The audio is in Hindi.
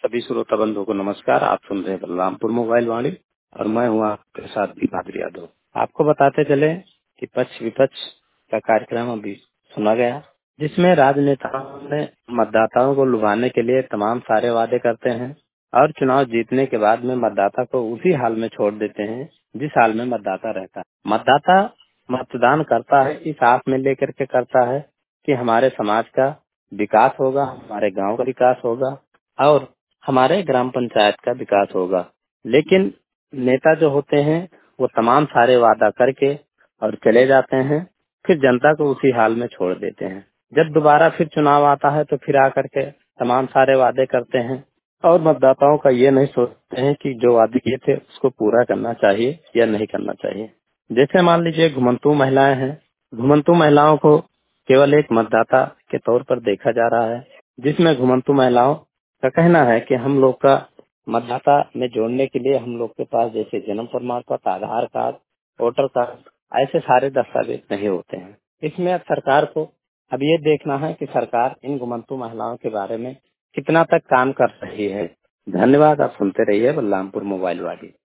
सभी श्रोता बंधुओं को नमस्कार। आप सुन रहे हैं बलरामपुर मोबाइल वाणी और मैं हूँ आपके साथ दीपाद्री यादव। आपको बताते चले कि पक्ष विपक्ष का कार्यक्रम अभी सुना गया, जिसमें राजनेताओं ने मतदाताओं को लुभाने के लिए तमाम सारे वादे करते हैं और चुनाव जीतने के बाद में मतदाता को उसी हाल में छोड़ देते हैं जिस हाल में मतदाता रहता है। मतदाता मतदान करता है इस आस में लेकर के करता है कि हमारे समाज का विकास होगा, हमारे गांव का विकास होगा और हमारे ग्राम पंचायत का विकास होगा। लेकिन नेता जो होते हैं वो तमाम सारे वादा करके और चले जाते हैं, फिर जनता को उसी हाल में छोड़ देते हैं। जब दोबारा फिर चुनाव आता है तो फिर आकर के तमाम सारे वादे करते हैं और मतदाताओं का ये नहीं सोचते हैं कि जो वादे किए थे उसको पूरा करना चाहिए या नहीं करना चाहिए। जैसे मान लीजिए घुमंतू महिलाएं हैं, घुमंतू महिलाओं को केवल एक मतदाता के तौर पर देखा जा रहा है, जिसमें घुमंतू महिलाओं का कहना है कि हम लोग का मतदाता में जोड़ने के लिए हम लोग के पास जैसे जन्म प्रमाण पत्र, आधार कार्ड, वोटर कार्ड ऐसे सारे दस्तावेज नहीं होते हैं। इसमें अब सरकार को अब ये देखना है कि सरकार इन घुमंतू महिलाओं के बारे में कितना तक काम कर रही है। धन्यवाद। आप सुनते रहिए बलरामपुर मोबाइल वाली।